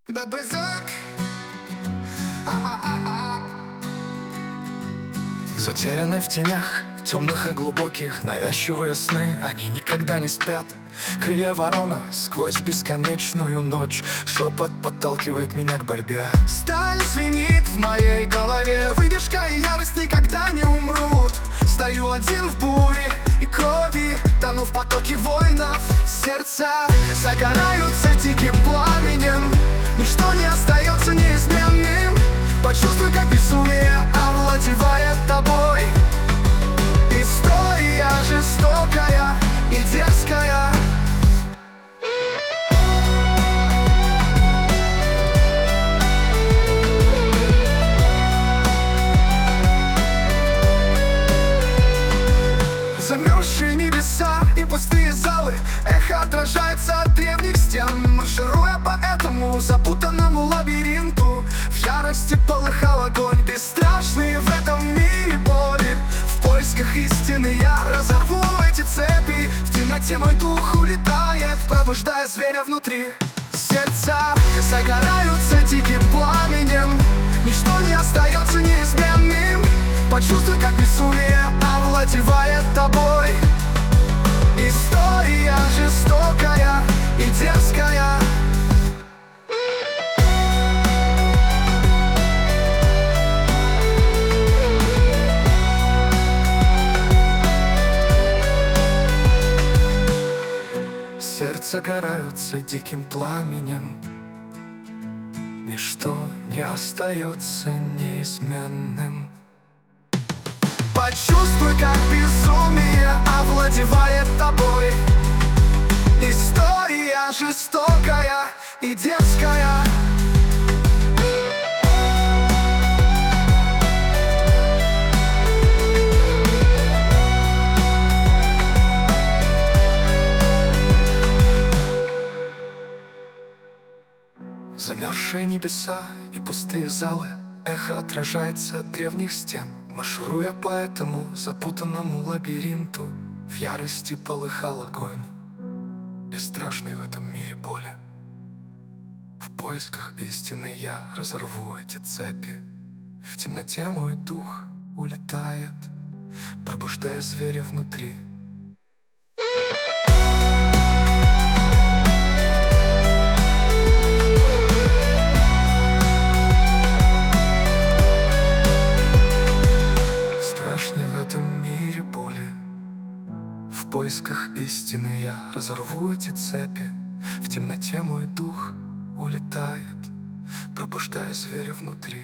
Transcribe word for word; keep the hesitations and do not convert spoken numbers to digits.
Бабызак. А-а-а-а. Затерянные в тенях, темных и глубоких, навязчивые сны, они никогда не спят. Крылья ворона сквозь бесконечную ночь, шепот подталкивает меня к борьбе. Сталь звенит в моей голове, выдержка и ярость никогда не умрут. Стою один в буре и крови, тону в потоке воинов. Сердца загораются диким пламенем, ничто не остается неизменным. Почувствуй, как безумие овладевает тобой. История жестокая и дерзкая. Замерзшие небеса и пустые залы, эхо отражается от древних стен. Маршируя по этому запутанному лабиринту, в ярости полыхал огонь. Бесстрашный в этом мире боли, в поисках истины я разорву эти цепи. В темноте мой дух улетает, пробуждая зверя внутри. Сердца загораются диким пламенем, ничто не остается неизменным. Почувствуй, как безумие овладевает тобой. История жестокая и дерзкая. Сердца гораются диким пламенем, ничто не остается неизменным. Почувствуй, как безумие овладевает тобой. История жестокая и дерзкая. Замерзшие небеса и пустые залы, эхо отражается от древних стен. Маршируя по этому запутанному лабиринту, в ярости полыхал огонь. Бесстрашный в этом мире боли, в поисках истины я разорву эти цепи. В темноте мой дух улетает, пробуждая зверя внутри. В поисках истины я разорву эти цепи. В темноте мой дух улетает, пробуждая зверя внутри.